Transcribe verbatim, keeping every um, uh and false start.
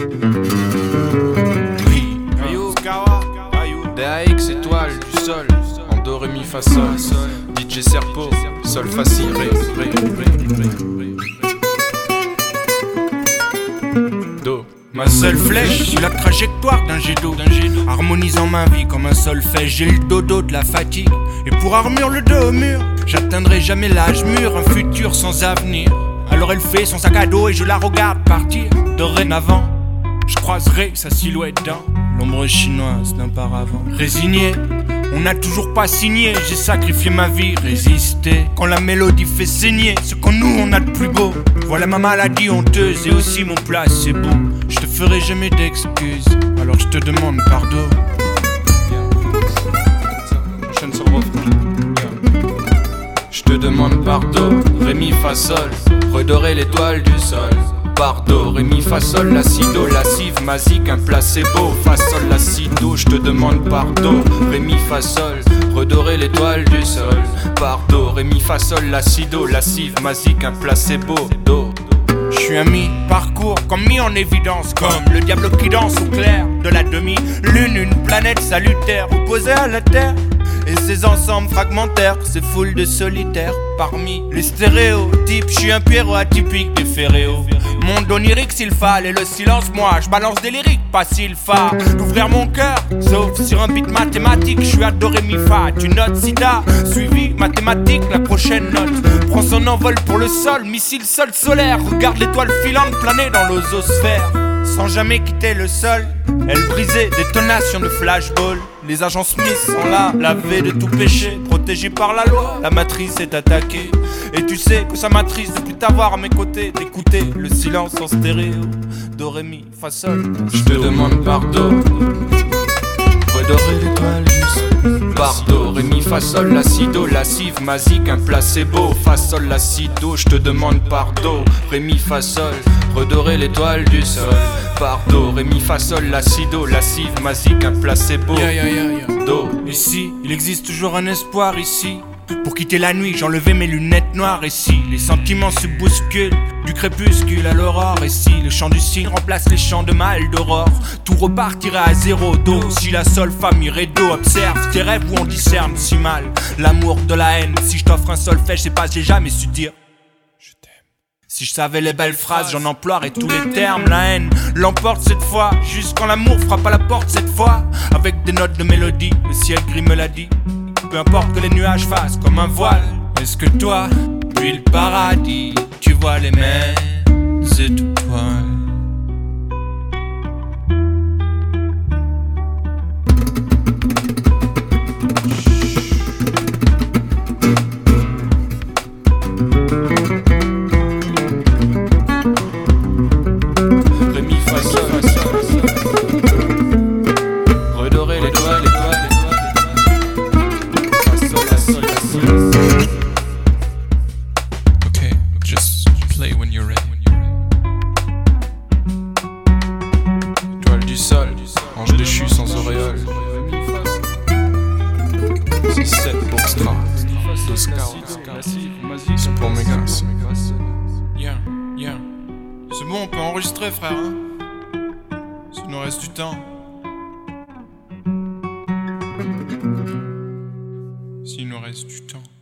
Caillou, D A X, étoile du sol, en do, ré, mi, fa, sol, D J Serpo, sol, fa, si, ré, ré, ré, ré, ré. Do. Ma seule flèche sur la trajectoire d'un jet d'eau, harmonisant ma vie comme un solfège. J'ai le dodo de la fatigue, et pour armure le dos au mur, j'atteindrai jamais l'âge mûr, un futur sans avenir. Alors elle fait son sac à dos et je la regarde partir. Dorénavant, je croiserai sa silhouette dans l'ombre chinoise d'un paravent. Résigné, on n'a toujours pas signé. J'ai sacrifié ma vie, résisté. Quand la mélodie fait saigner ce qu'en nous on a de plus beau. Voilà ma maladie honteuse et aussi mon placebo. Je te ferai jamais d'excuses, alors je te demande pardon. Je te demande pardon, ré, mi, fa, sol, redorer l'étoile du sol. Pardon, ré, mi, fa, sol, la, si, do, lascive, magique, un placebo. Fa, sol, la, si, do, je te demande pardon, ré, mi, fa, sol, redorer l'étoile du sol. Pardon, ré, mi, fa, sol, la, si, do, lascive, magique, un placebo. Do. Je suis un mi-parcours, comme mis en évidence, comme le diable qui danse au clair de la demi-lune, une planète salutaire opposée à la Terre. Et ses ensembles fragmentaires, ces foules de solitaires. Parmi les stéréotypes, je suis un Pierrot atypique des Ferréos. Monde onirique s'il fallait le silence, moi je balance des lyriques, pas s'il fa. D'ouvrir mon cœur, sauf sur un beat mathématique. Je suis à do, ré, mi, fa, tu notes sida, suivi mathématique, la prochaine note prend son envol pour le sol, missile sol solaire. Regarde l'étoile filante planer dans l'ozosphère. Sans jamais quitter le sol, elle brisait détonation de flashball. Les agents Smith sont là, lavés de tout péché, protégés par la loi. La matrice est attaquée, et tu sais que ça m'attriste de plus t'avoir à mes côtés, d'écouter le silence en stéréo. Do, ré, mi, fa, sol. Je te demande pardon, redorer l'étoile du sol. Pardon, ré, mi, fa, sol, la, si, do, lascive, magique, un placebo. Fa, sol, la, si, do, je te demande pardon, ré, mi, fa, sol, redorer l'étoile du sol. Pardon, ré, mi, fa, sol, la, si, do, lascive, magique, un placebo. Yeah, yeah, yeah, yeah. Do. Ici, il existe toujours un espoir ici. Pour quitter la nuit, j'enlevais mes lunettes noires. Et si les sentiments se bousculent, du crépuscule à l'aurore. Et si le chant du cygne remplace les chants de Mal d'aurore, tout repartirait à zéro do. Si la seule famille do, observe tes rêves où on discerne si mal l'amour de la haine. Si je t'offre un solfège, c'est pas j'ai jamais su dire je t'aime. Si je savais les belles phrases, j'en emploierais tous les termes. La haine l'emporte cette fois, juste quand l'amour frappe à la porte cette fois. Avec des notes de mélodie, le ciel gris me l'a dit. Peu importe que les nuages fassent comme un voile. Est-ce que toi, puis le paradis, tu vois les mêmes étoiles? Ré, mi, fa, sol, redorer l'étoile, l'étoile, Okay, just play when you're ready. étoile du sol, ange déchu sans auréole. C'est sept pour Stra, douze K, c'est pour mes gars. Yeah, yeah. C'est bon, on peut enregistrer, frère, hein? Ça nous reste du temps. S'il nous reste du temps.